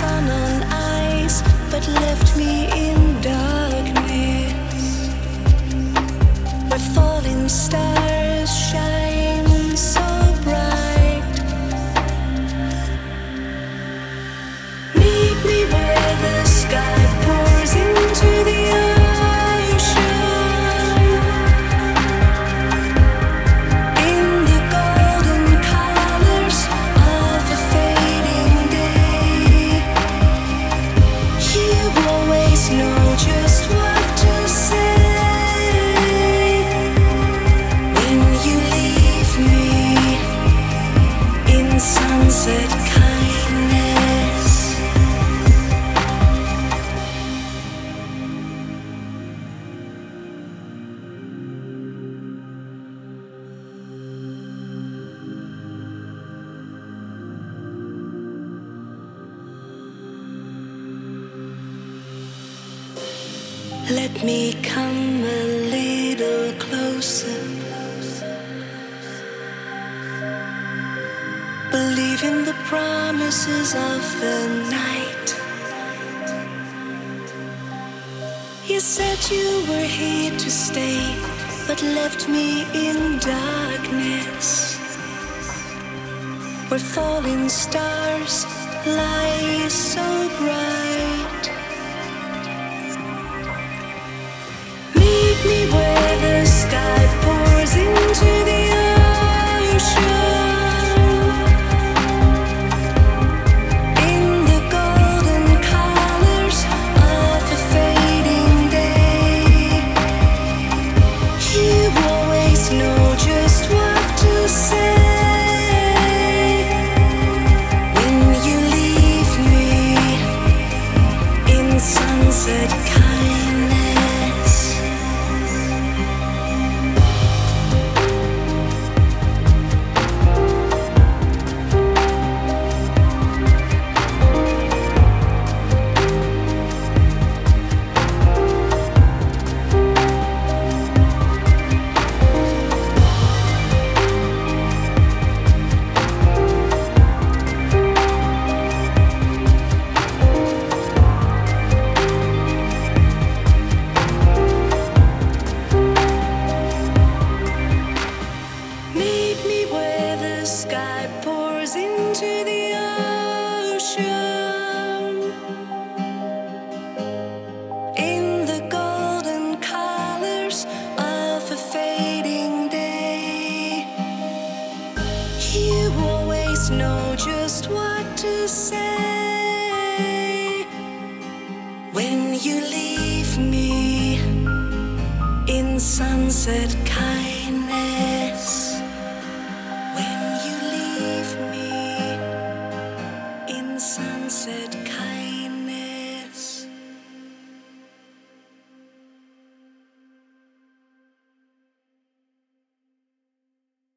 sun on ice, but left me in darkness, where falling stars shine so bright. Meet me where the sky pours into the ocean, in the golden colors of a fading day. You always know just what to say when you leave me in sunset kindness. Let me come a little closer. Believe in the promises of the night. You said you were here to stay, but left me in darkness, where falling stars lie so bright. Meet me where the sky pours into the ocean, in the golden colors of a fading day. You always know just what to say when you leave me in sunset kindness. Meet me where the sky pours into the ocean, in the golden colors of a fading day. You always know just what to say when you leave me in sunset kindness.